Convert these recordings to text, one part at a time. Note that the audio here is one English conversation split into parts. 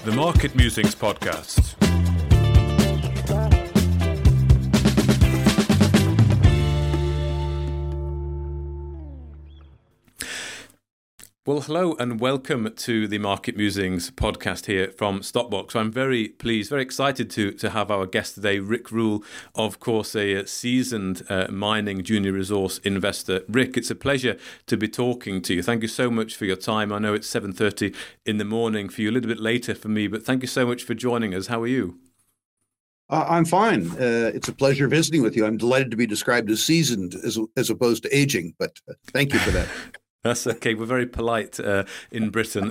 the Market Musings podcast. Well, hello and welcome to the Market Musings podcast here from Stockbox. I'm very pleased, very excited to have our guest today, Rick Rule, of course, a seasoned mining junior resource investor. Rick, it's a pleasure to be talking to you. Thank you so much for your time. I know it's 7:30 in the morning for you, a little bit later for me, but thank you so much for joining us. How are you? I'm fine. It's a pleasure visiting with you. I'm delighted to be described as seasoned as opposed to aging, but thank you for that. That's okay. We're very polite in Britain.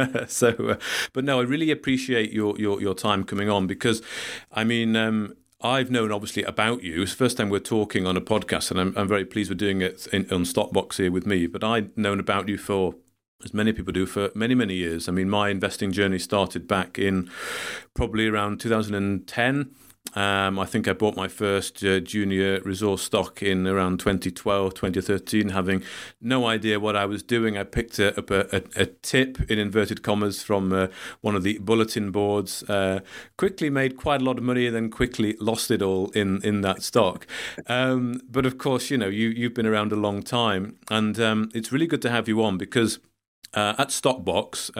But no, I really appreciate your time coming on because, I mean, I've known obviously about you. It's the first time we're talking on a podcast, and I'm very pleased we're doing it on Stockbox here with me. But I've known about you for, as many people do, for many, many years. I mean, my investing journey started back in probably around 2010. I think I bought my first junior resource stock in around 2012, 2013, having no idea what I was doing. I picked up a tip, in inverted commas, from one of the bulletin boards, quickly made quite a lot of money and then quickly lost it all in that stock. But of course, you know, you've been around a long time, and it's really good to have you on because at Stockbox,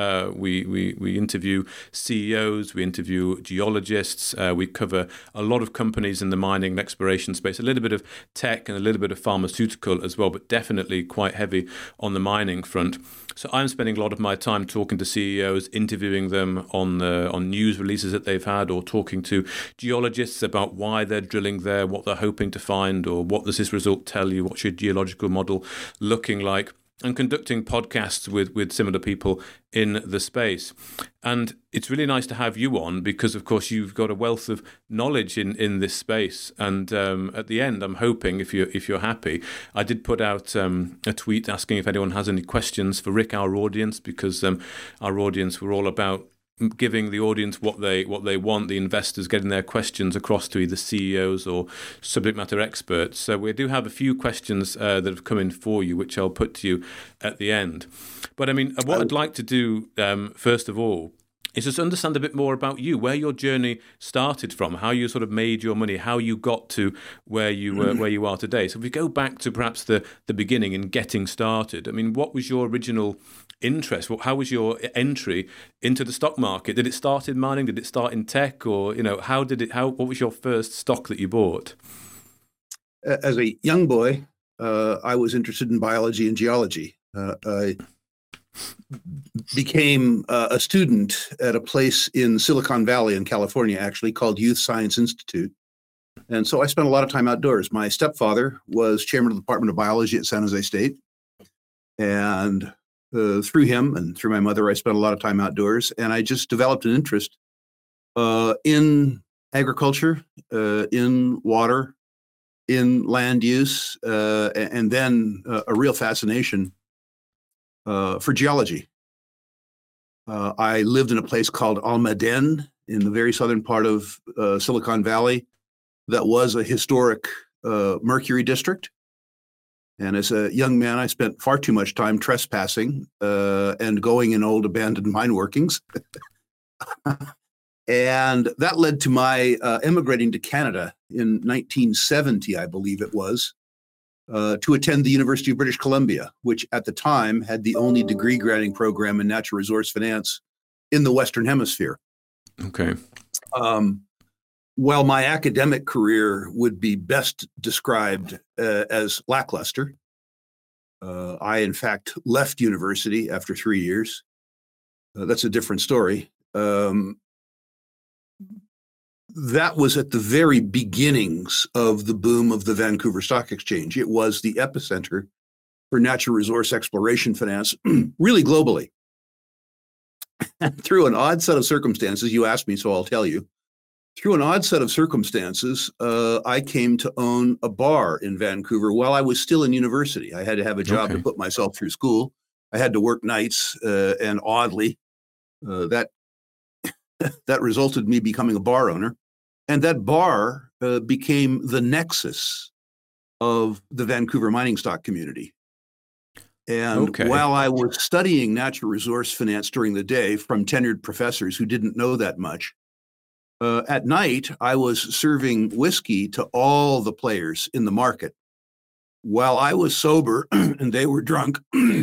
we interview CEOs, we interview geologists, we cover a lot of companies in the mining and exploration space, a little bit of tech and a little bit of pharmaceutical as well, but definitely quite heavy on the mining front. So I'm spending a lot of my time talking to CEOs, interviewing them on news releases that they've had, or talking to geologists about why they're drilling there, what they're hoping to find, or what does this result tell you, what's your geological model looking like, and conducting podcasts with similar people in the space. And it's really nice to have you on because, of course, you've got a wealth of knowledge in this space. And at the end, I'm hoping, if you're happy, I did put out a tweet asking if anyone has any questions for Rick, our audience, because our audience were all about giving the audience what they want, the investors getting their questions across to either CEOs or subject matter experts. So we do have a few questions that have come in for you, which I'll put to you at the end. But I mean, what I'd like to do first of all is just understand a bit more about you, where your journey started from, how you sort of made your money, how you got to where you are today. So if we go back to perhaps the beginning in getting started, I mean, what was your original interest? How was your entry into the stock market? Did it start in mining? Did it start in tech? Or, you know, what was your first stock that you bought? As a young boy, I was interested in biology and geology. I became a student at a place in Silicon Valley in California, actually, called Youth Science Institute. And so I spent a lot of time outdoors. My stepfather was chairman of the Department of Biology at San Jose State. And through him and through my mother, I spent a lot of time outdoors. And I just developed an interest in agriculture, in water, in land use, and then a real fascination for geology. I lived in a place called Almaden in the very southern part of Silicon Valley that was a historic mercury district. And as a young man, I spent far too much time trespassing and going in old abandoned mine workings. And that led to my emigrating to Canada in 1970, I believe it was, to attend the University of British Columbia, which at the time had the only degree granting program in natural resource finance in the Western Hemisphere. Okay. While my academic career would be best described as lackluster, I, in fact, left university after 3 years. That's a different story. That was at the very beginnings of the boom of the Vancouver Stock Exchange. It was the epicenter for natural resource exploration finance, really globally. And through an odd set of circumstances, you asked me, so I'll tell you. Through an odd set of circumstances, I came to own a bar in Vancouver while I was still in university. I had to have a job to put myself through school. I had to work nights, and oddly, that resulted in me becoming a bar owner. And that bar became the nexus of the Vancouver mining stock community. And Okay. while I was studying natural resource finance during the day from tenured professors who didn't know that much, at night I was serving whiskey to all the players in the market. While I was sober and they were drunk,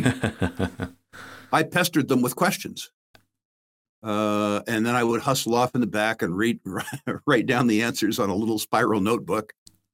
I pestered them with questions. And then I would hustle off in the back and write down the answers on a little spiral notebook.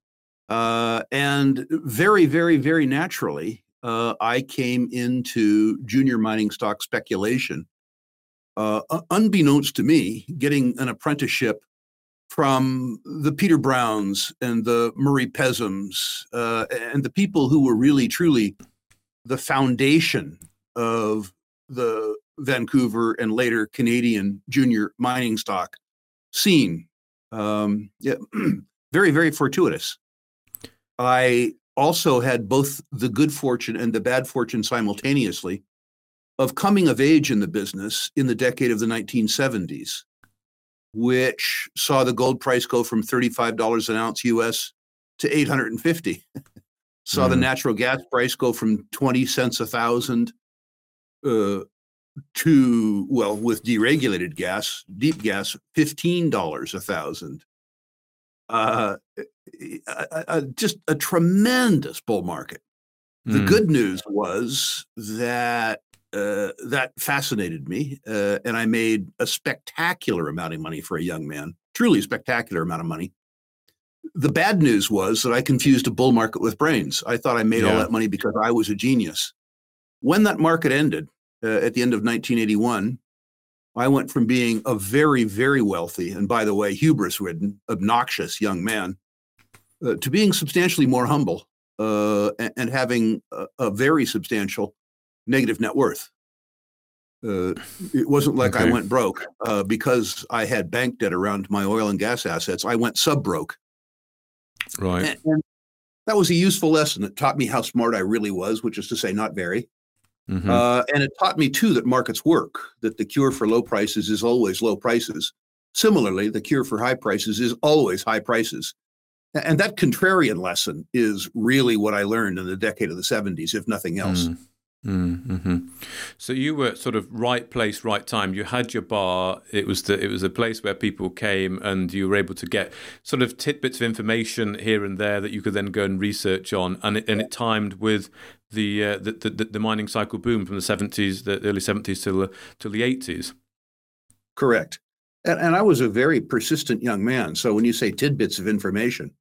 And very, very, very naturally, I came into junior mining stock speculation, unbeknownst to me, getting an apprenticeship from the Peter Browns and the Murray Pezums, and the people who were really, truly the foundation of the Vancouver and later Canadian junior mining stock scene. Yeah, very, very fortuitous. I also had both the good fortune and the bad fortune simultaneously of coming of age in the business in the decade of the 1970s, which saw the gold price go from $35 an ounce US to $850. Saw the natural gas price go from 20 cents a thousand to, well, with deregulated gas, deep gas, $15 a thousand. Just a tremendous bull market. The good news was that that fascinated me, and I made a spectacular amount of money for a young man, truly a spectacular amount of money. The bad news was that I confused a bull market with brains. I thought I made all that money because I was a genius. When that market ended at the end of 1981, I went from being a very, very wealthy, and by the way, hubris-ridden, obnoxious young man, to being substantially more humble and having a very substantial negative net worth. It wasn't like I went broke because I had bank debt around my oil and gas assets. I went sub-broke. Right. And that was a useful lesson. It taught me how smart I really was, which is to say not very. And it taught me, too, that markets work, that the cure for low prices is always low prices. Similarly, the cure for high prices is always high prices. And that contrarian lesson is really what I learned in the decade of the 70s, if nothing else. So you were sort of right place, right time. You had your bar. It was a place where people came, and you were able to get sort of tidbits of information here and there that you could then go and research on. And it timed with the mining cycle boom from the 70s, the early 70s till the 80s. Correct. And I was a very persistent young man. So when you say tidbits of information,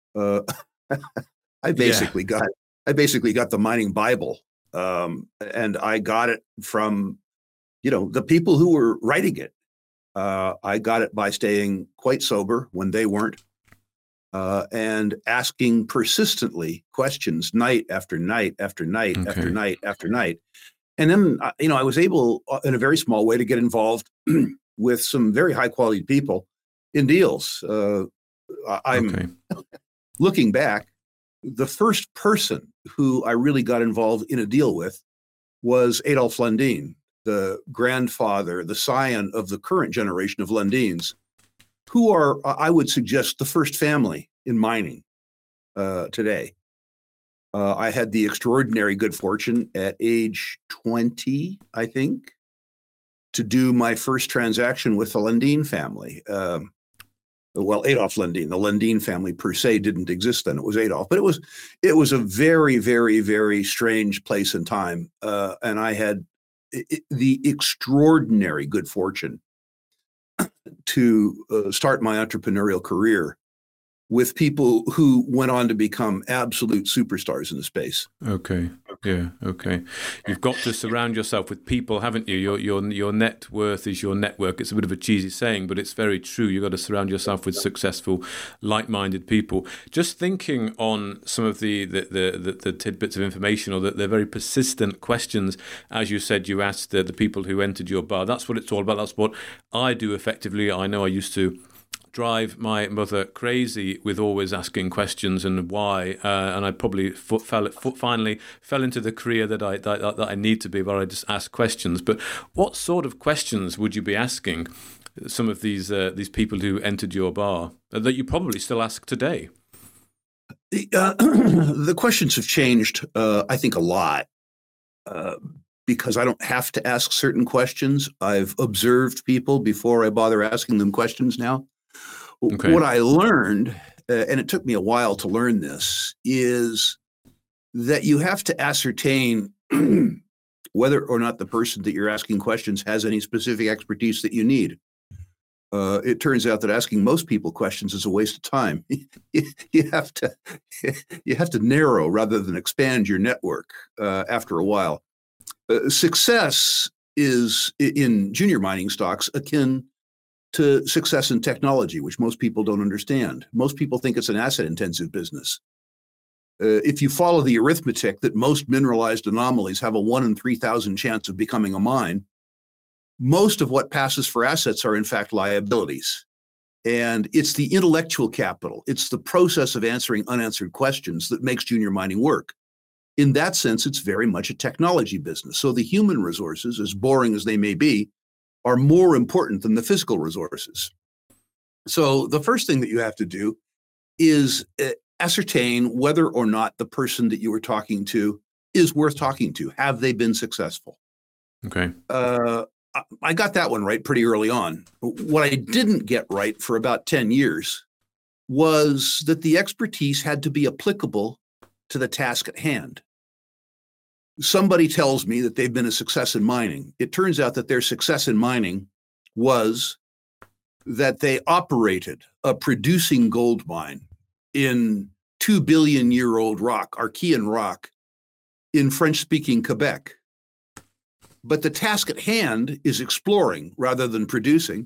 I basically got the mining Bible. And I got it from, the people who were writing it. I got it by staying quite sober when they weren't, and asking persistently questions night after night after night after night after night. And then, I was able in a very small way to get involved with some very high quality people in deals. I'm looking back, the first person who I really got involved in a deal with was Adolf Lundin, the grandfather, the scion of the current generation of Lundins, who are, I would suggest, the first family in mining today. I had the extraordinary good fortune at age 20, I think, to do my first transaction with the Lundin family. Adolf Lundin. The Lundin family per se didn't exist then. It was Adolf, but it was a very, very, very strange place and time. And I had the extraordinary good fortune to start my entrepreneurial career with people who went on to become absolute superstars in the space. Okay. You've got to surround yourself with people, haven't you? Your net worth is your network. It's a bit of a cheesy saying, but it's very true. You've got to surround yourself with successful, like-minded people. Just thinking on some of the tidbits of information, or the very persistent questions, as you said, you asked the people who entered your bar. That's what it's all about. That's what I do effectively. I know I used to drive my mother crazy with always asking questions and why, and I probably finally fell into the career that I need to be, where I just ask questions. But what sort of questions would you be asking some of these people who entered your bar that you probably still ask today? The questions have changed, I think, a lot. uh, because I don't have to ask certain questions. I've observed people before I bother asking them questions now. Okay. What I learned, and it took me a while to learn this, is that you have to ascertain whether or not the person that you're asking questions has any specific expertise that you need. It turns out that asking most people questions is a waste of time. you have to narrow rather than expand your network after a while. Success is in junior mining stocks akin to success in technology, which most people don't understand. Most people think it's an asset-intensive business. If you follow the arithmetic that most mineralized anomalies have a 1 in 3,000 chance of becoming a mine, most of what passes for assets are in fact liabilities. And it's the intellectual capital, it's the process of answering unanswered questions that makes junior mining work. In that sense, it's very much a technology business. So the human resources, as boring as they may be, are more important than the physical resources. So the first thing that you have to do is ascertain whether or not the person that you were talking to is worth talking to. Have they been successful? Okay. I got that one right pretty early on. What I didn't get right for about 10 years was that the expertise had to be applicable to the task at hand. Somebody tells me that they've been a success in mining. It turns out that their success in mining was that they operated a producing gold mine in 2 billion year old rock, Archean rock, in French-speaking Quebec. But the task at hand is exploring rather than producing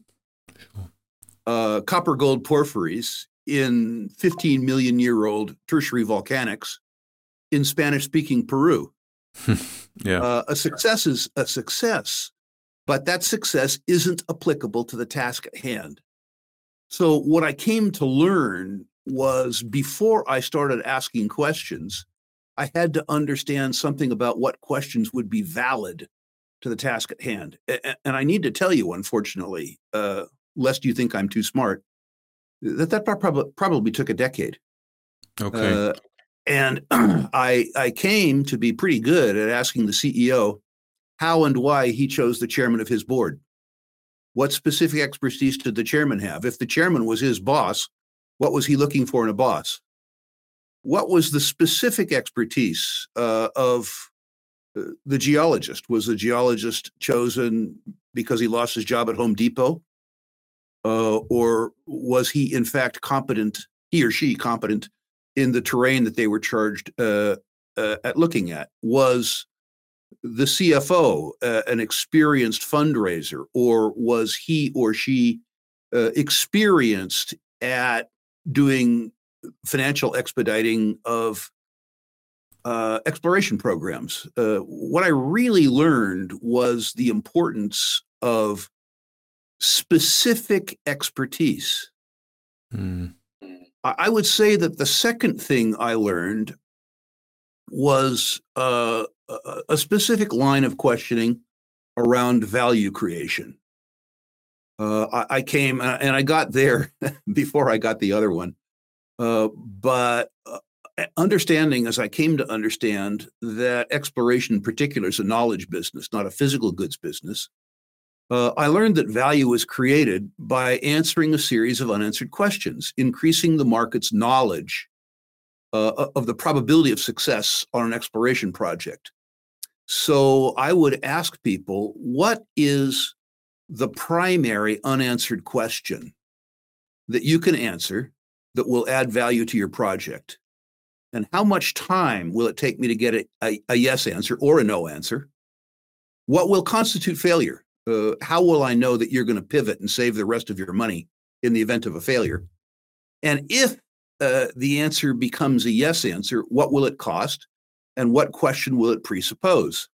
copper gold porphyries in 15 million year old tertiary volcanics in Spanish-speaking Peru. Yeah. A success is a success, but that success isn't applicable to the task at hand. So what I came to learn was before I started asking questions, I had to understand something about what questions would be valid to the task at hand. And I need to tell you, unfortunately, lest you think I'm too smart, that probably took a decade. Okay. And I came to be pretty good at asking the CEO how and why he chose the chairman of his board. What specific expertise did the chairman have? If the chairman was his boss, what was he looking for in a boss? What was the specific expertise of the geologist? Was the geologist chosen because he lost his job at Home Depot? Or was he in fact competent, he or she competent in the terrain that they were charged at looking at? Was the CFO an experienced fundraiser, or was he or she experienced at doing financial expediting of exploration programs? What I really learned was the importance of specific expertise. I would say that the second thing I learned was a specific line of questioning around value creation. I came and I got there before I got the other one, but understanding, as I came to understand, that exploration in particular is a knowledge business, not a physical goods business. I learned that value is created by answering a series of unanswered questions, increasing the market's knowledge of the probability of success on an exploration project. So I would ask people, what is the primary unanswered question that you can answer that will add value to your project? And how much time will it take me to get a yes answer or a no answer? What will constitute failure? How will I know that you're going to pivot and save the rest of your money in the event of a failure? And if the answer becomes a yes answer, what will it cost? And what question will it presuppose?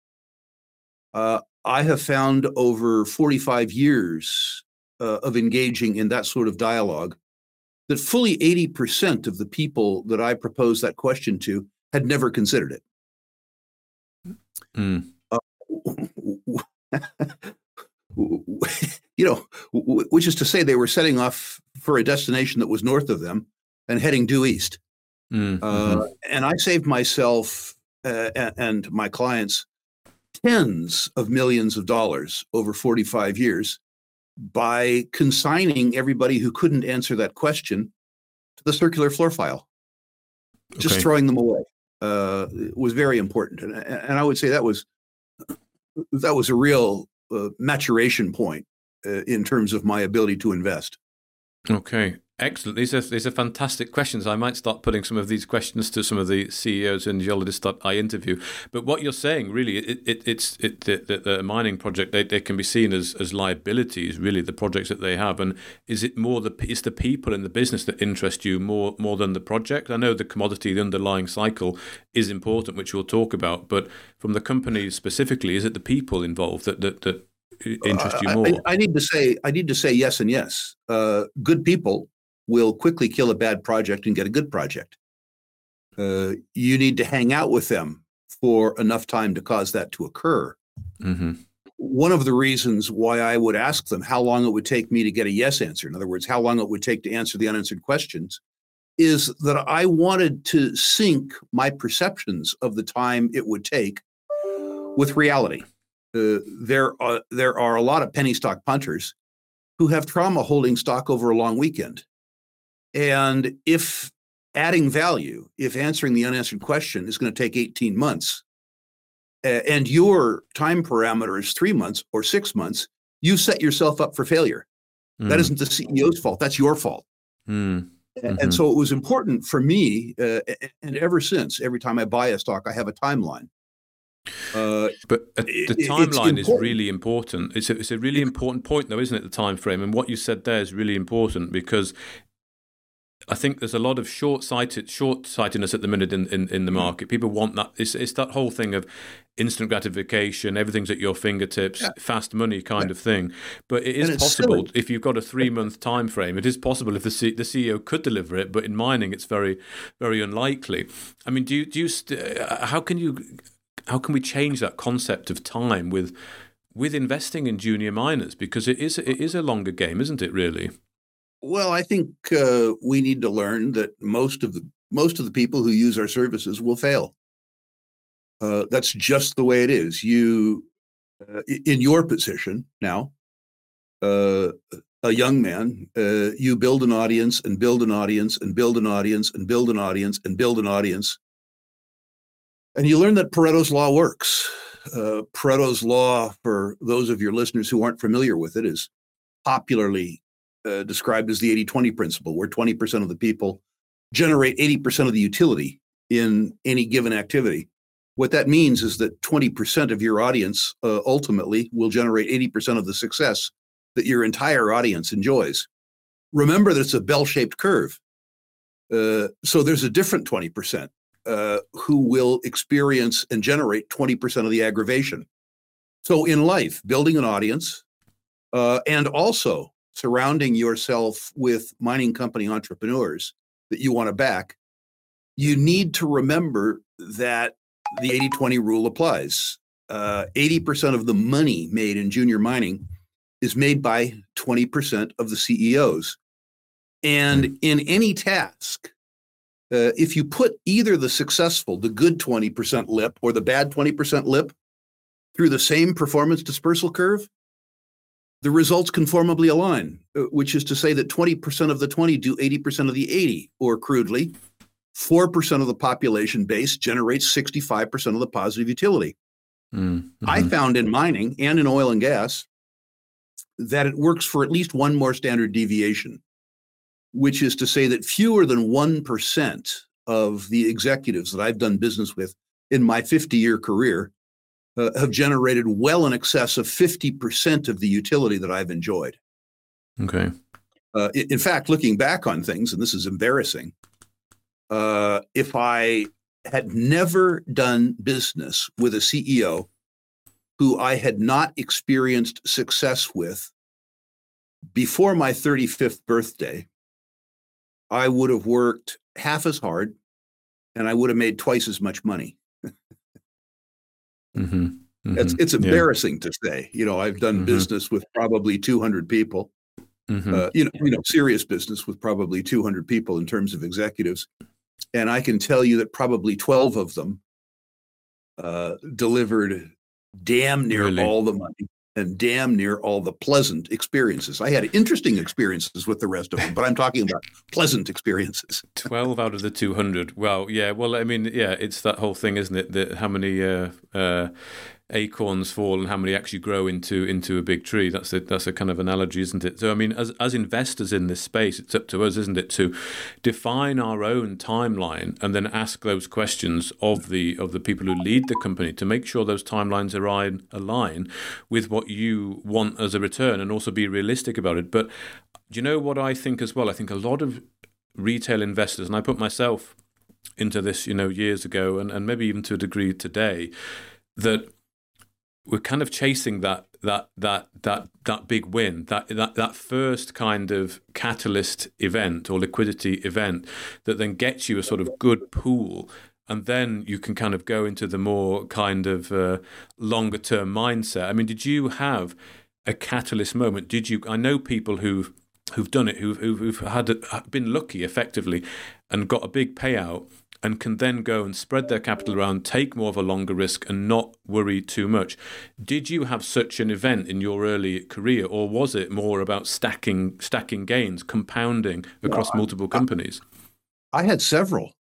I have found over 45 years of engaging in that sort of dialogue that fully 80% of the people that I proposed that question to had never considered it. Which is to say they were setting off for a destination that was north of them and heading due east. And I saved myself and my clients tens of millions of dollars over 45 years by consigning everybody who couldn't answer that question to the circular floor file, just throwing them away. Was very important. And I would say that was a real maturation point in terms of my ability to invest. Okay, excellent. These are fantastic questions. I might start putting some of these questions to some of the CEOs and geologists that I interview. But what you're saying, really, the mining project, they can be seen as liabilities, really, the projects that they have. And is it more it's the people in the business that interest you more than the project? I know the commodity, the underlying cycle is important, which we'll talk about. But from the company specifically, is it the people involved that interest you more? I need to say yes and yes. Good people will quickly kill a bad project and get a good project. You need to hang out with them for enough time to cause that to occur. Mm-hmm. One of the reasons why I would ask them how long it would take me to get a yes answer, in other words, how long it would take to answer the unanswered questions, is that I wanted to sync my perceptions of the time it would take with reality. There are a lot of penny stock punters who have trauma holding stock over a long weekend. And if adding value, if answering the unanswered question is going to take 18 months, and your time parameter is 3 months or 6 months, you set yourself up for failure. That isn't the CEO's fault. That's your fault. And so it was important for me, and ever since, every time I buy a stock, I have a timeline. But the timeline is really important. It's a really important point, though, isn't it? The time frame, and what you said there is really important, because I think there's a lot of short-sightedness at the minute in the market. People want that. It's that whole thing of instant gratification, everything's at your fingertips, fast money kind of thing. But it is possible if you've got a 3-month time frame. It is possible if the CEO could deliver it, but in mining, it's very, very unlikely. I mean, how can we change that concept of time with investing in junior miners? Because it is a longer game, isn't it, really? Well, I think we need to learn that most of the people who use our services will fail. That's just the way it is. You, in your position now, a young man, you build an audience and build an audience and build an audience and build an audience and build an audience. And you learn that Pareto's law works. Pareto's law, for those of your listeners who aren't familiar with it, is popularly described as the 80-20 principle, where 20% of the people generate 80% of the utility in any given activity. What that means is that 20% of your audience ultimately will generate 80% of the success that your entire audience enjoys. Remember that it's a bell-shaped curve. So there's a different 20% who will experience and generate 20% of the aggravation. So in life, building an audience and also surrounding yourself with mining company entrepreneurs that you want to back, you need to remember that the 80-20 rule applies. 80% of the money made in junior mining is made by 20% of the CEOs. And in any task, if you put either the good 20% lip or the bad 20% lip through the same performance dispersal curve, the results conformably align, which is to say that 20% of the 20 do 80% of the 80, or crudely, 4% of the population base generates 65% of the positive utility. Mm-hmm. I found in mining and in oil and gas that it works for at least one more standard deviation, which is to say that fewer than 1% of the executives that I've done business with in my 50-year career have generated well in excess of 50% of the utility that I've enjoyed. Okay. In fact, looking back on things, and this is embarrassing, if I had never done business with a CEO who I had not experienced success with before my 35th birthday, I would have worked half as hard and I would have made twice as much money. Mm-hmm. Mm-hmm. It's embarrassing to say. I've done business with probably 200 people. Mm-hmm. Serious business with probably 200 people in terms of executives. And I can tell you that probably 12 of them delivered damn near Really? all the money and damn near all the pleasant experiences. I had interesting experiences with the rest of them, but I'm talking about pleasant experiences. 12 out of the 200. Well, yeah. Well, I mean, yeah, it's that whole thing, isn't it? That how many acorns fall and how many actually grow into a big tree. That's a kind of analogy, isn't it? So, I mean, as investors in this space, it's up to us, isn't it, to define our own timeline and then ask those questions of the people who lead the company to make sure those timelines align with what you want as a return, and also be realistic about it. But do you know what I think as well? I think a lot of retail investors, and I put myself into this, years ago, and maybe even to a degree today, that we're kind of chasing that big win, that first kind of catalyst event or liquidity event that then gets you a sort of good pool. And then you can kind of go into the more kind of longer term mindset. I mean, did you have a catalyst moment? Did you? I know people who've done it, who've been lucky effectively, and got a big payout, and can then go and spread their capital around, take more of a longer risk, and not worry too much. Did you have such an event in your early career, or was it more about stacking gains, compounding across multiple companies? I had several,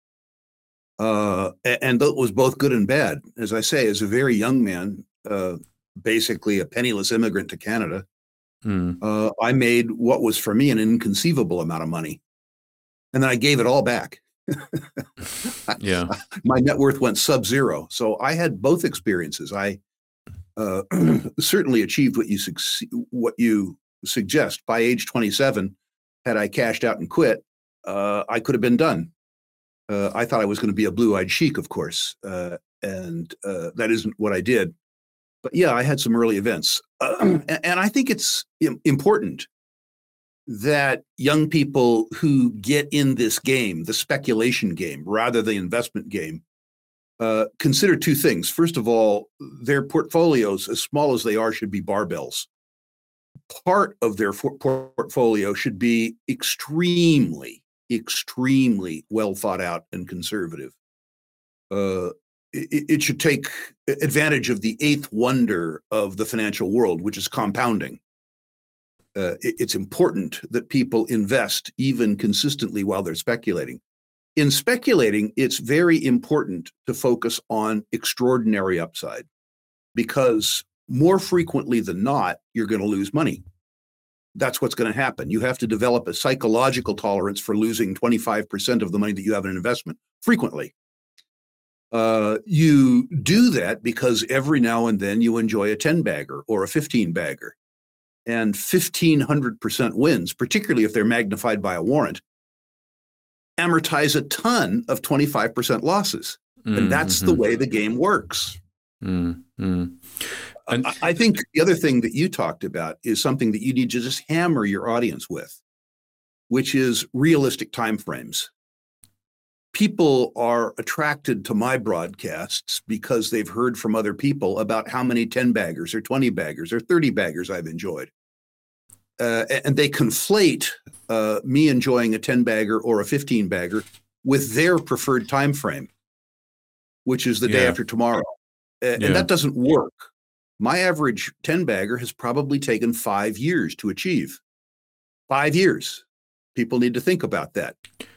and that was both good and bad. As I say, as a very young man, basically a penniless immigrant to Canada, I made what was for me an inconceivable amount of money, and then I gave it all back. Yeah, my net worth went sub-zero. So I had both experiences. I certainly achieved what you suggest. By age 27, had I cashed out and quit, I could have been done. I thought I was going to be a blue-eyed sheik, of course, and that isn't what I did. But yeah, I had some early events, and I think it's important that young people who get in this game, the speculation game, rather than the investment game, consider two things. First of all, their portfolios, as small as they are, should be barbells. Part of their portfolio should be extremely, extremely well thought out and conservative. It should take advantage of the eighth wonder of the financial world, which is compounding. It's important that people invest even consistently while they're speculating. In speculating, it's very important to focus on extraordinary upside, because more frequently than not, you're going to lose money. That's what's going to happen. You have to develop a psychological tolerance for losing 25% of the money that you have in an investment frequently. You do that because every now and then you enjoy a 10-bagger or a 15-bagger. And 1,500% wins, particularly if they're magnified by a warrant, amortize a ton of 25% losses. And that's the way the game works. Mm-hmm. And I think the other thing that you talked about is something that you need to just hammer your audience with, which is realistic timeframes. People are attracted to my broadcasts because they've heard from other people about how many 10-baggers or 20-baggers or 30-baggers I've enjoyed. And they conflate me enjoying a 10-bagger or a 15-bagger with their preferred time frame, which is the day after tomorrow. And that doesn't work. My average 10-bagger has probably taken 5 years to achieve. 5 years. People need to think about that.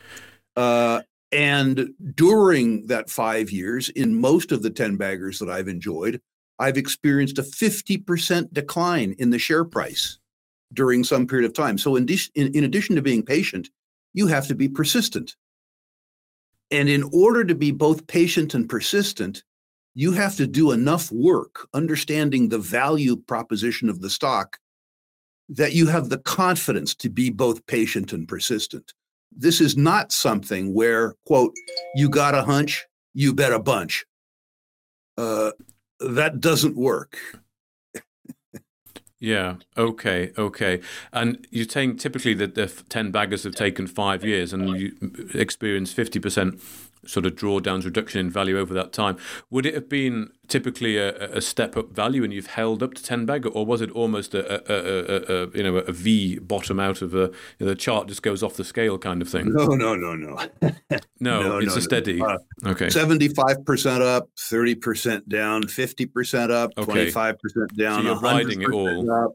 And during that 5 years, in most of the 10-baggers that I've enjoyed, I've experienced a 50% decline in the share price during some period of time. So in addition to being patient, you have to be persistent. And in order to be both patient and persistent, you have to do enough work understanding the value proposition of the stock that you have the confidence to be both patient and persistent. This is not something where, quote, you got a hunch, you bet a bunch. That doesn't work. Yeah. Okay. And you're saying typically that the 10 baggers have taken 5 years, and you experience 50% sort of drawdowns, reduction in value over that time. Would it have been typically a step up value and you've held up to 10 bag, or was it almost a V bottom out of the chart just goes off the scale kind of thing? No. No, it's a steady. Okay. 75% up, 30% down, 50% up, 25% down. So you're riding it all. Up.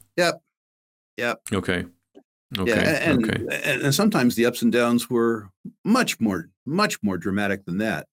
Yep. Okay. Yeah, and sometimes the ups and downs were much more dramatic than that.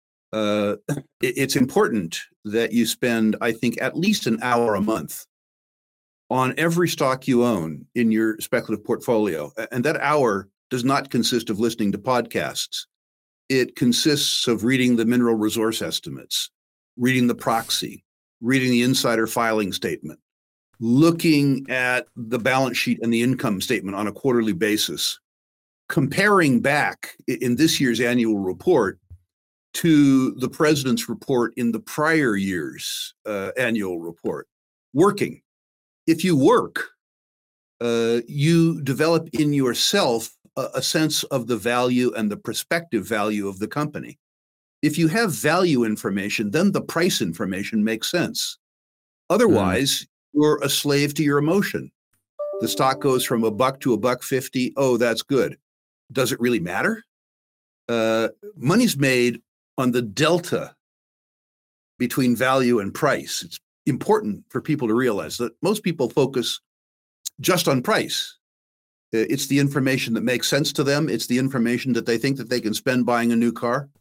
It's important that you spend, I think, at least an hour a month on every stock you own in your speculative portfolio. And that hour does not consist of listening to podcasts. It consists of reading the mineral resource estimates, reading the proxy, reading the insider filing statement, looking at the balance sheet and the income statement on a quarterly basis, comparing back in this year's annual report to the president's report in the prior year's annual report. Working. If you work, you develop in yourself a sense of the value and the prospective value of the company. If you have value information, then the price information makes sense. Otherwise, you're a slave to your emotion. The stock goes from $1 to $1.50. Oh, that's good. Does it really matter? Money's made on the delta between value and price. It's important for people to realize that most people focus just on price. It's the information that makes sense to them. It's the information that they think that they can spend buying a new car.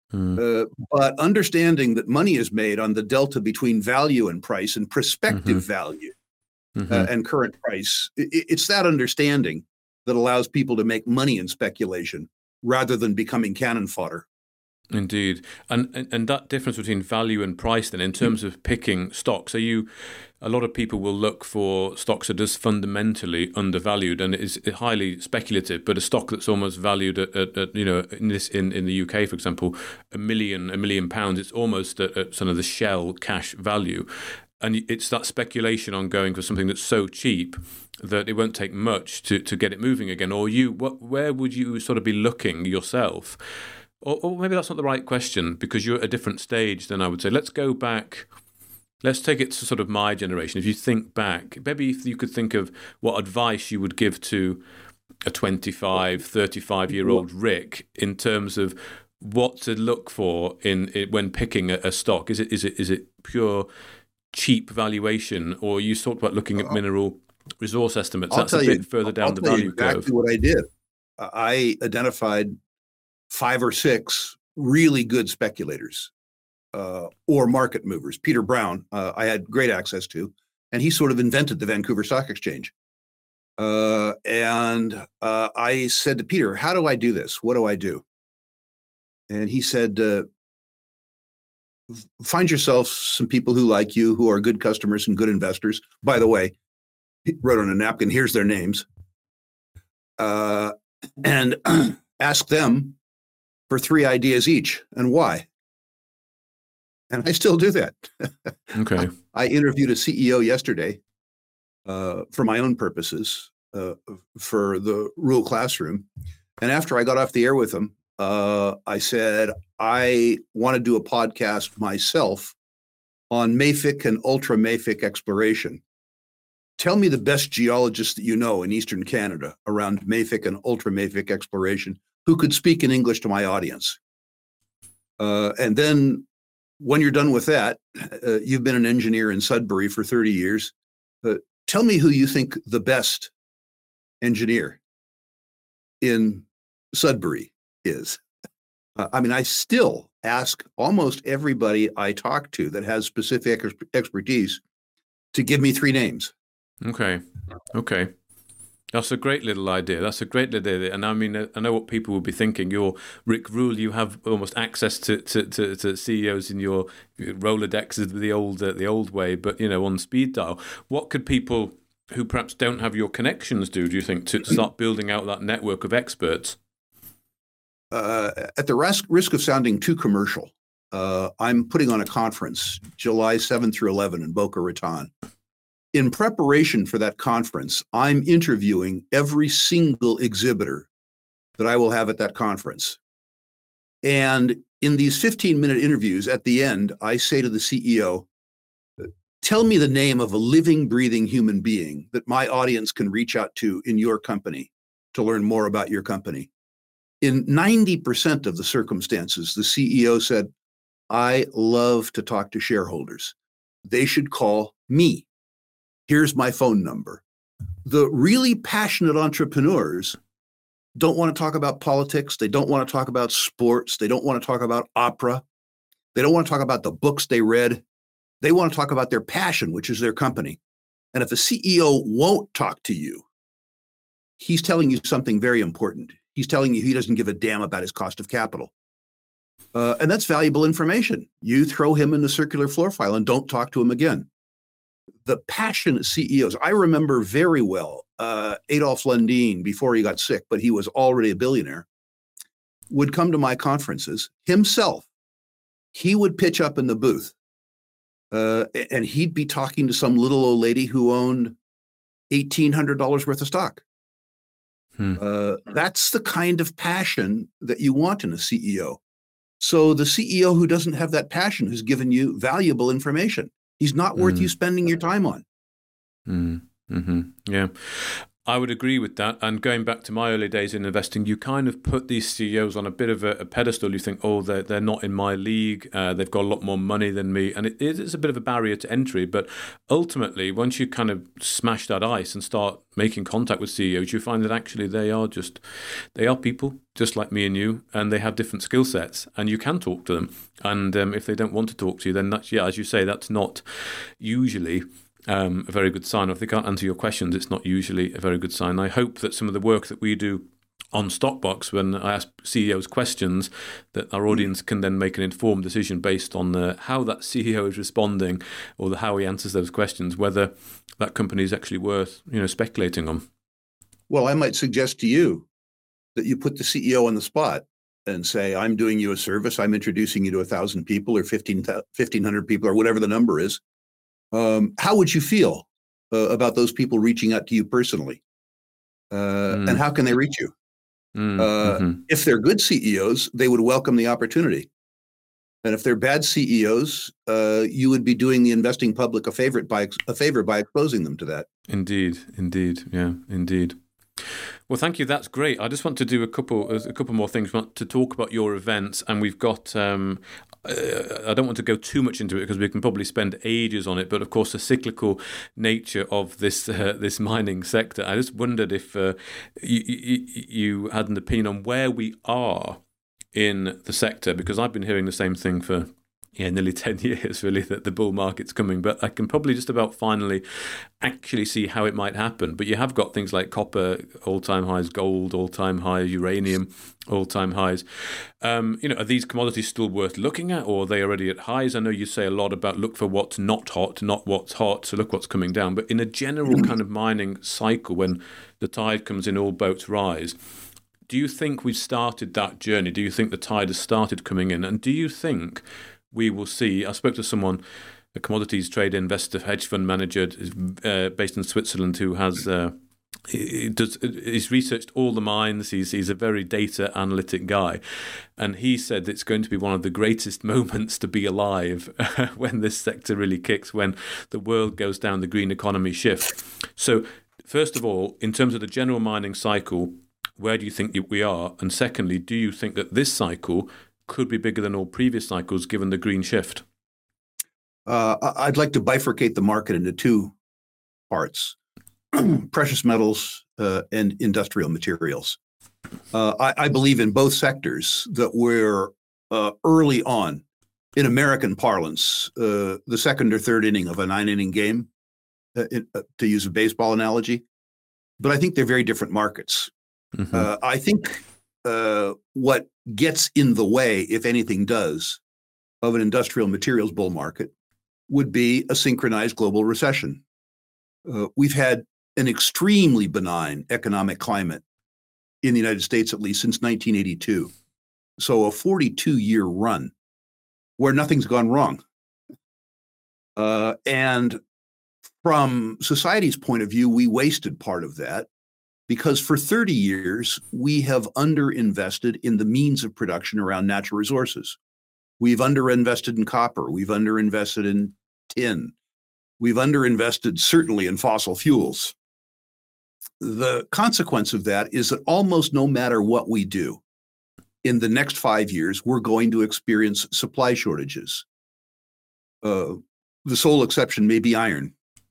But understanding that money is made on the delta between value and price and prospective value and current price, it's that understanding that allows people to make money in speculation rather than becoming cannon fodder. Indeed. And that difference between value and price then in terms of picking stocks, a lot of people will look for stocks that are just fundamentally undervalued and it is highly speculative, but a stock that's almost valued at in the UK, for example, £1 million, it's almost at sort of the Shell cash value. And it's that speculation on going for something that's so cheap that it won't take much to get it moving again. Or where would you sort of be looking yourself? Or maybe that's not the right question because you're at a different stage than I would say. Let's go back. Let's take it to sort of my generation. If you think back, maybe if you could think of what advice you would give to a 25, 35-year-old Rick in terms of what to look for when picking a stock. Is it pure cheap valuation, or you talked about looking at mineral resource estimates? That's a bit further down the value curve. Exactly what I did. I identified 5 or 6 really good speculators or market movers. Peter Brown, I had great access to, and he sort of invented the Vancouver Stock Exchange. And I said to Peter, how do I do this? What do I do? And he said, find yourself some people who like you, who are good customers and good investors. By the way, he wrote on a napkin, here's their names. And ask them for 3 ideas each and why. And I still do that. Okay. I interviewed a CEO yesterday for my own purposes for the Rural Classroom. And after I got off the air with him, I said, I want to do a podcast myself on mafic and ultra-mafic exploration. Tell me the best geologists that you know in Eastern Canada around mafic and ultra-mafic exploration who could speak in English to my audience. And then when you're done with that, you've been an engineer in Sudbury for 30 years. Tell me who you think the best engineer in Sudbury is. I still ask almost everybody I talk to that has specific expertise to give me 3 names. Okay. That's a great little idea. And I mean, I know what people will be thinking. You're Rick Rule. You have almost access to CEOs in your Rolodexes the old way, but on speed dial. What could people who perhaps don't have your connections do you think, to start building out that network of experts? At the risk of sounding too commercial, I'm putting on a conference July 7 through 11 in Boca Raton. In preparation for that conference, I'm interviewing every single exhibitor that I will have at that conference. And in these 15-minute interviews, at the end, I say to the CEO, tell me the name of a living, breathing human being that my audience can reach out to in your company to learn more about your company. In 90% of the circumstances, the CEO said, I love to talk to shareholders. They should call me. Here's my phone number. The really passionate entrepreneurs don't want to talk about politics. They don't want to talk about sports. They don't want to talk about opera. They don't want to talk about the books they read. They want to talk about their passion, which is their company. And if a CEO won't talk to you, he's telling you something very important. He's telling you he doesn't give a damn about his cost of capital. And that's valuable information. You throw him in the circular floor file and don't talk to him again. The passionate CEOs, I remember very well Adolf Lundin, before he got sick, but he was already a billionaire, would come to my conferences himself. He would pitch up in the booth and he'd be talking to some little old lady who owned $1,800 worth of stock. That's the kind of passion that you want in a CEO. So the CEO who doesn't have that passion has given you valuable information. He's not worth you spending your time on. Yeah, I would agree with that. And going back to my early days in investing, you kind of put these CEOs on a bit of a pedestal. You think, oh, they're not in my league. They've got a lot more money than me. And it is a bit of a barrier to entry. But ultimately, once you kind of smash that ice and start making contact with CEOs, you find that actually they are people just like me and you, and they have different skill sets, and you can talk to them. And if they don't want to talk to you, then that's, as you say, that's not usually a very good sign. Or if they can't answer your questions, it's not usually a very good sign. I hope that some of the work that we do on Stockbox, when I ask CEOs questions, that our audience can then make an informed decision based on how that CEO is responding, or how he answers those questions, whether that company is actually worth speculating on. Well, I might suggest to you that you put the CEO on the spot and say, I'm doing you a service. I'm introducing you to 1,000 people or 1,500 people or whatever the number is. How would you feel about those people reaching out to you personally? And how can they reach you? If they're good CEOs, they would welcome the opportunity. And if they're bad CEOs, you would be doing the investing public a favor by exposing them to that. Indeed. Yeah, indeed. Well, thank you. That's great. I just want to do a couple more things. We want to talk about your events, and we've got. I don't want to go too much into it because we can probably spend ages on it. But of course, the cyclical nature of this mining sector. I just wondered if you had an opinion on where we are in the sector, because I've been hearing the same thing for nearly 10 years, really, that the bull market's coming. But I can probably just about finally actually see how it might happen. But you have got things like copper, all-time highs, gold, all-time highs, uranium, all-time highs. Are these commodities still worth looking at, or are they already at highs? I know you say a lot about look for what's not hot, not what's hot, so look what's coming down. But in a general kind of mining cycle, when the tide comes in, all boats rise, do you think we've started that journey? Do you think the tide has started coming in? And do you think we will see? I spoke to someone, a commodities trader, investor, hedge fund manager based in Switzerland, who has he's researched all the mines. He's a very data analytic guy, and he said it's going to be one of the greatest moments to be alive when this sector really kicks, when the world goes down the green economy shift. So, first of all, in terms of the general mining cycle, where do you think we are? And secondly, do you think that this cycle could be bigger than all previous cycles, given the green shift? I'd like to bifurcate the market into two parts: precious metals and industrial materials. I believe in both sectors that we're early on, in American parlance, the second or third inning of a 9-inning game, to use a baseball analogy. But I think they're very different markets. I think what gets in the way, if anything does, of an industrial materials bull market would be a synchronized global recession. We've had an extremely benign economic climate in the United States, at least since 1982. So a 42-year run where nothing's gone wrong. And from society's point of view, we wasted part of that because for 30 years, we have underinvested in the means of production around natural resources. We've underinvested in copper. We've underinvested in tin. We've underinvested certainly in fossil fuels. The consequence of that is that almost no matter what we do, in the next 5 years, we're going to experience supply shortages. The sole exception may be iron.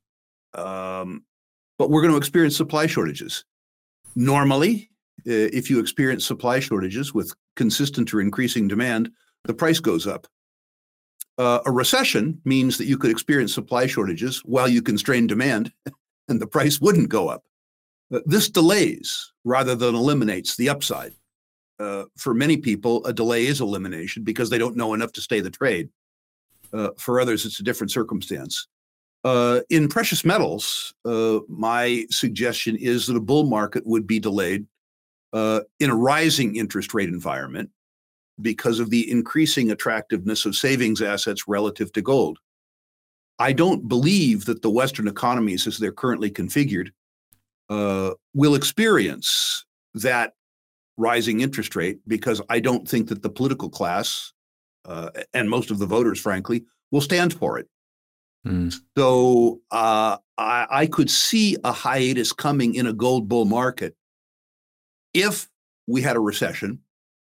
But we're going to experience supply shortages. Normally, if you experience supply shortages with consistent or increasing demand, the price goes up. A recession means that you could experience supply shortages while you constrain demand, and the price wouldn't go up. This delays rather than eliminates the upside. For many people, a delay is elimination because they don't know enough to stay the trade. For others, it's a different circumstance. In precious metals, my suggestion is that a bull market would be delayed in a rising interest rate environment because of the increasing attractiveness of savings assets relative to gold. I don't believe that the Western economies, as they're currently configured, will experience that rising interest rate because I don't think that the political class and most of the voters, frankly, will stand for it. So I could see a hiatus coming in a gold bull market if we had a recession,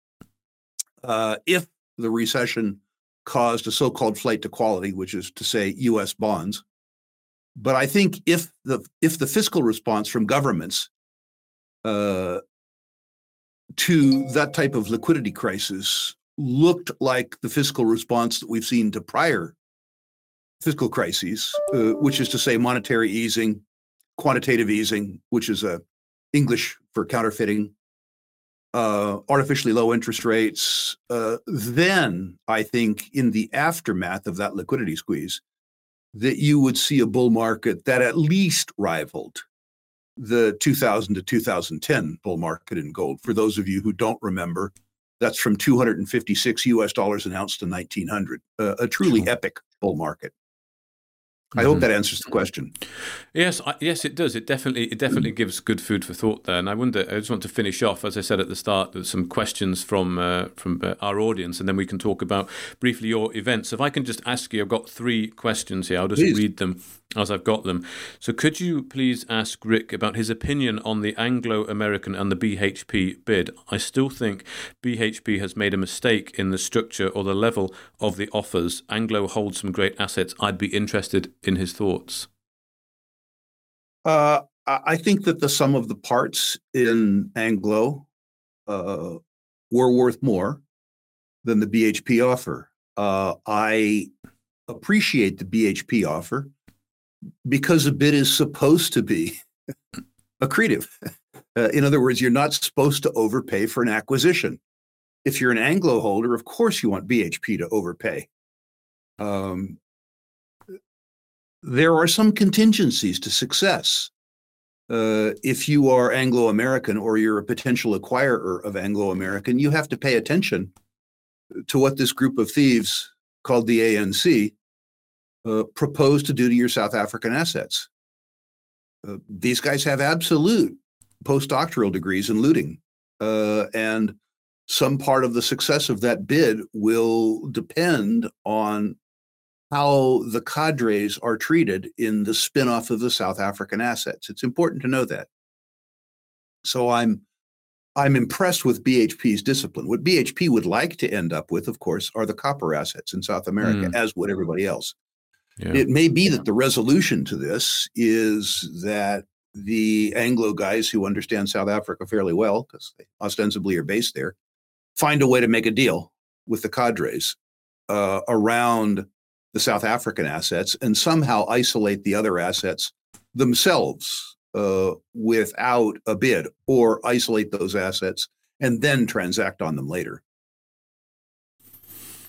if the recession caused a so-called flight to quality, which is to say U.S. bonds. But I think if the fiscal response from governments to that type of liquidity crisis looked like the fiscal response that we've seen to prior fiscal crises, which is to say monetary easing, quantitative easing, which is English for counterfeiting, artificially low interest rates, then I think in the aftermath of that liquidity squeeze, that you would see a bull market that at least rivaled the 2000 to 2010 bull market in gold. For those of you who don't remember, that's from $256 an ounce to 1900, a truly epic bull market. I hope that answers the question. Yes, yes, it does. It definitely gives good food for thought there. And I just want to finish off, as I said at the start, with some questions from our audience, and then we can talk about briefly your events. So if I can just ask you, I've got 3 questions here. I'll just read them as I've got them. So could you please ask Rick about his opinion on the Anglo-American and the BHP bid? I still think BHP has made a mistake in the structure or the level of the offers. Anglo holds some great assets. I'd be interested in his thoughts. I think that the sum of the parts in Anglo were worth more than the BHP offer. I appreciate the BHP offer because a bid is supposed to be accretive. In other words, you're not supposed to overpay for an acquisition. If you're an Anglo holder, of course you want BHP to overpay. There are some contingencies to success. If you are Anglo-American or you're a potential acquirer of Anglo-American, you have to pay attention to what this group of thieves called the ANC proposed to do to your South African assets. These guys have absolute postdoctoral degrees in looting, and some part of the success of that bid will depend on how the cadres are treated in the spinoff of the South African assets. It's important to know that. So I'm impressed with BHP's discipline. What BHP would like to end up with, of course, are the copper assets in South America, as would everybody else. Yeah. It may be that the resolution to this is that the Anglo guys who understand South Africa fairly well, because they ostensibly are based there, find a way to make a deal with the cadres around the South African assets and somehow isolate the other assets themselves without a bid, or isolate those assets and then transact on them later.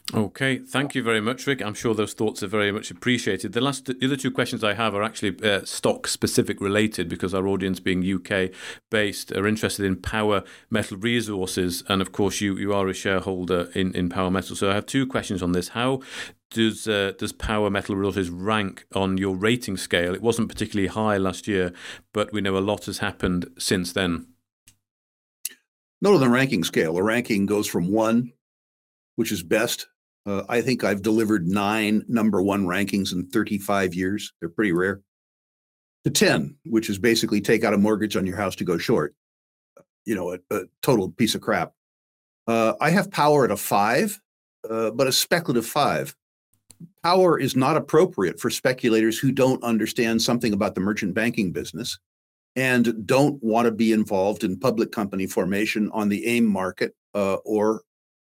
Okay, thank you very much, Rick. I'm sure those thoughts are very much appreciated. The other two questions I have are actually stock specific related, because our audience, being UK based, are interested in Power Metal Resources, and of course you are a shareholder in Power Metal. So I have two questions on this. How does Power Metal Resources rank on your rating scale? It wasn't particularly high last year, but we know a lot has happened since then. Not on the ranking scale. The ranking goes from 1, which is best. I think I've delivered 9 number 1 rankings in 35 years. They're pretty rare. To 10, which is basically take out a mortgage on your house to go short. A total piece of crap. I have Power at a 5, but a speculative 5. Power is not appropriate for speculators who don't understand something about the merchant banking business and don't want to be involved in public company formation on the AIM market or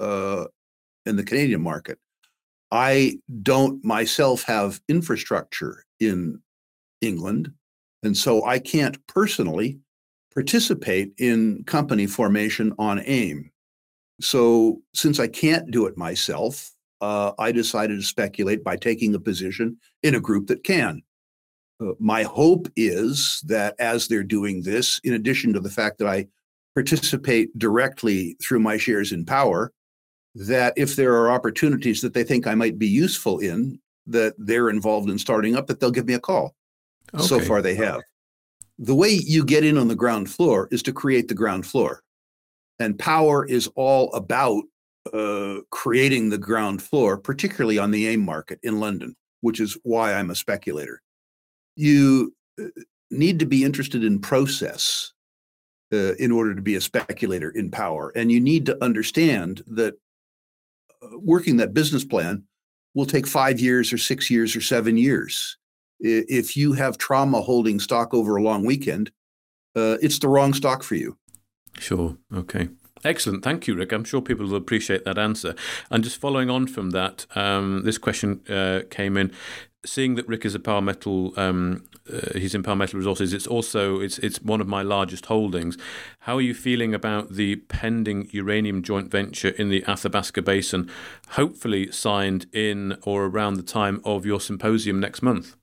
in the Canadian market. I don't myself have infrastructure in England, and so I can't personally participate in company formation on AIM. So since I can't do it myself, I decided to speculate by taking a position in a group that can. My hope is that as they're doing this, in addition to the fact that I participate directly through my shares in Power, that if there are opportunities that they think I might be useful in, that they're involved in starting up, that they'll give me a call. Okay. So far they have. The way you get in on the ground floor is to create the ground floor. And Power is all about creating the ground floor, particularly on the AIM market in London, which is why I'm a speculator. You need to be interested in process in order to be a speculator in Power. And you need to understand that working that business plan will take 5 years or 6 years or 7 years. If you have trauma holding stock over a long weekend, it's the wrong stock for you. Sure. Okay. Excellent. Thank you, Rick. I'm sure people will appreciate that answer. And just following on from that, this question came in. Seeing that Rick is a Power Metal, he's in Power Metal Resources. It's one of my largest holdings. How are you feeling about the pending uranium joint venture in the Athabasca Basin, hopefully signed in or around the time of your symposium next month?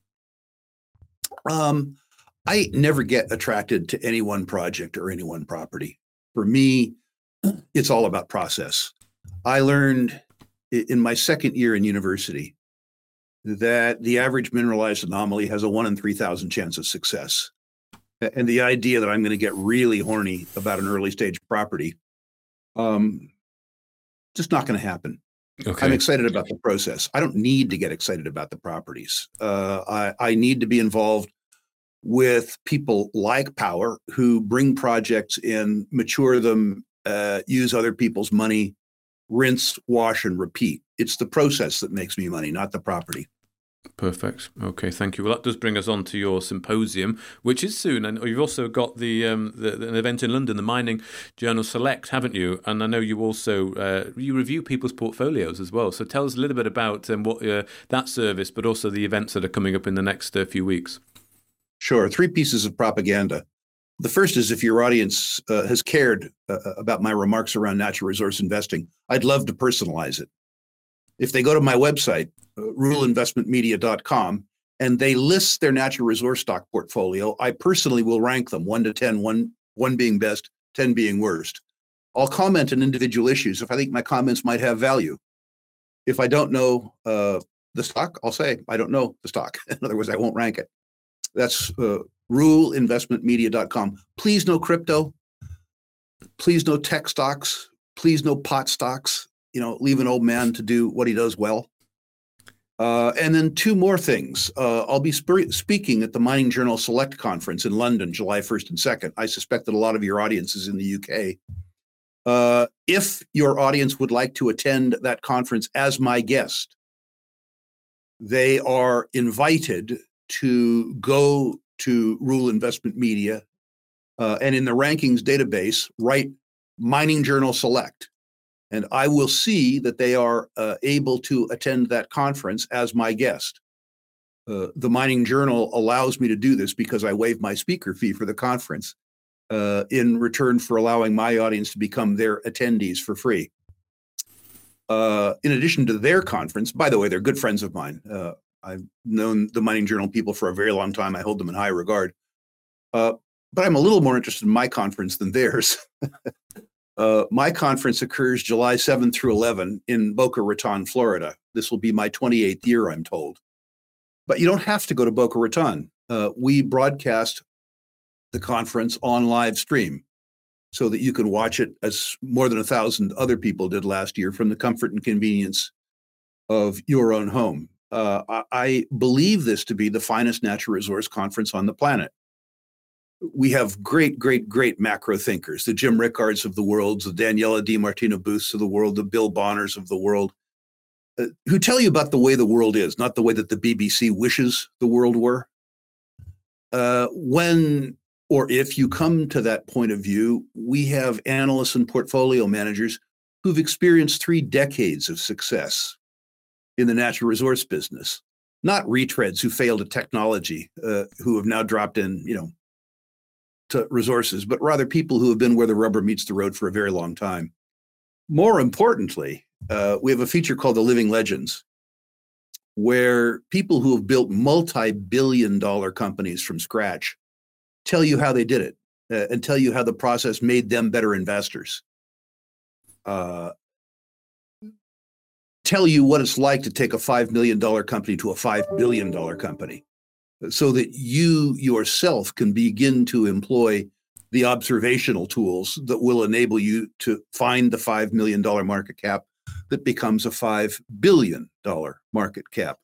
I never get attracted to any one project or any one property. For me, it's all about process. I learned in my second year in university that the average mineralized anomaly has a 1 in 3,000 chance of success. And the idea that I'm going to get really horny about an early stage property, just not going to happen. Okay. I'm excited about the process. I don't need to get excited about the properties. I need to be involved with people like Power who bring projects in, mature them, use other people's money, rinse, wash, and repeat. It's the process that makes me money, not the property. Perfect. Okay, thank you. Well, that does bring us on to your symposium, which is soon, and you've also got an event in London, the Mining Journal Select, haven't you? And I know you also you review people's portfolios as well. So tell us a little bit about what that service, but also the events that are coming up in the next few weeks. Sure. 3 pieces of propaganda. The first is, if your audience has cared about my remarks around natural resource investing, I'd love to personalize it. If they go to my website, ruleinvestmentmedia.com, and they list their natural resource stock portfolio, I personally will rank them 1 to 10, one being best, 10 being worst. I'll comment on individual issues if I think my comments might have value. If I don't know the stock, I'll say I don't know the stock. In other words, I won't rank it. That's ruleinvestmentmedia.com. Please no crypto. Please no tech stocks. Please no pot stocks. Leave an old man to do what he does well. And then 2 more things. I'll be speaking at the Mining Journal Select Conference in London, July 1st and 2nd. I suspect that a lot of your audience is in the UK. If your audience would like to attend that conference as my guest, they are invited to go to Rule Investment Media and in the rankings database, write Mining Journal Select. And I will see that they are able to attend that conference as my guest. The Mining Journal allows me to do this because I waive my speaker fee for the conference in return for allowing my audience to become their attendees for free. in addition to their conference. By the way, they're good friends of mine. I've known the Mining Journal people for a very long time. I hold them in high regard. But I'm a little more interested in my conference than theirs. My conference occurs July 7th through 11 in Boca Raton, Florida. This will be my 28th year, I'm told. But you don't have to go to Boca Raton. We broadcast the conference on live stream so that you can watch it, as more than 1,000 other people did last year, from the comfort and convenience of your own home. I believe this to be the finest natural resource conference on the planet. We have great macro thinkers, the Jim Rickards of the world, the Daniela DiMartino Booths of the world, the Bill Bonners of the world, who tell you about the way the world is, not the way that the BBC wishes the world were. When or if you come to that point of view, we have analysts and portfolio managers who've experienced 3 decades of success in the natural resource business, not retreads who failed at technology, who have now dropped in, to resources, but rather people who have been where the rubber meets the road for a very long time. More importantly, we have a feature called the Living Legends, where people who have built multi-billion-dollar companies from scratch tell you how they did it, and tell you how the process made them better investors. Tell you what it's like to take a $5 million company to a $5 billion company, so that you yourself can begin to employ the observational tools that will enable you to find the $5 million market cap that becomes a $5 billion market cap.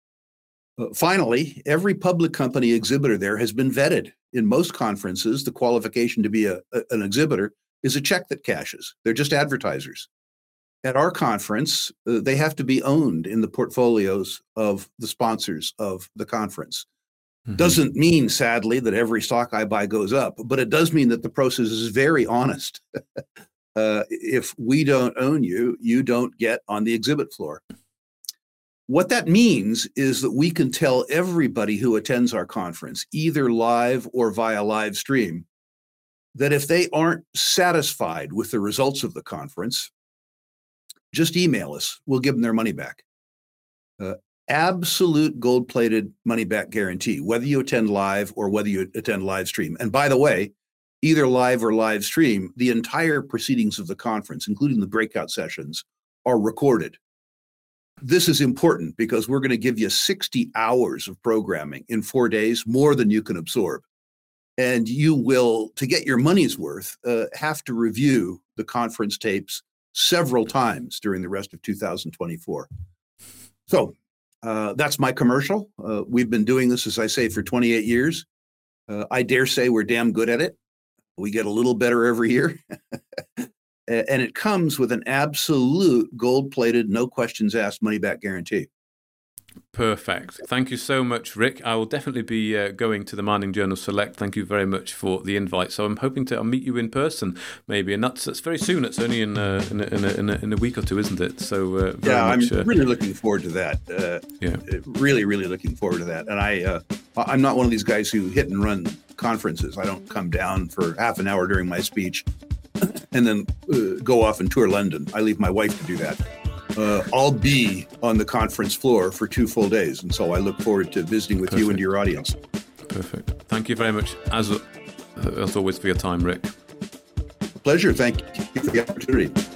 Finally, every public company exhibitor there has been vetted. In most conferences, the qualification to be an exhibitor is a check that cashes. They're just advertisers. At our conference, they have to be owned in the portfolios of the sponsors of the conference. Mm-hmm. Doesn't mean, sadly, that every stock I buy goes up, but it does mean that the process is very honest. If we don't own you, you don't get on the exhibit floor. What that means is that we can tell everybody who attends our conference, either live or via live stream, that if they aren't satisfied with the results of the conference, just email us. We'll give them their money back. Absolute gold-plated money-back guarantee, whether you attend live or whether you attend live stream. And by the way, either live or live stream, the entire proceedings of the conference, including the breakout sessions, are recorded. This is important because we're going to give you 60 hours of programming in 4 days, more than you can absorb. And you will, to get your money's worth, have to review the conference tapes several times during the rest of 2024. So that's my commercial. We've been doing this, as I say, for 28 years. I dare say we're damn good at it. We get a little better every year. And it comes with an absolute gold-plated, no questions asked money-back guarantee. Perfect. Thank you so much, Rick. I will definitely be going to the Mining Journal Select. Thank you very much for the invite. So I'm hoping I'll meet you in person, maybe, and that's very soon. It's only in a week or two, isn't it? So I'm really looking forward to that. Really looking forward to that. And I'm not one of these guys who hit and run conferences. I don't come down for half an hour during my speech and then go off and tour London. I leave my wife to do that. I'll be on the conference floor for 2 full days, and so I look forward to visiting with you and your audience. Perfect. Thank you very much, as always, for your time, Rick. Pleasure. Thank you for the opportunity.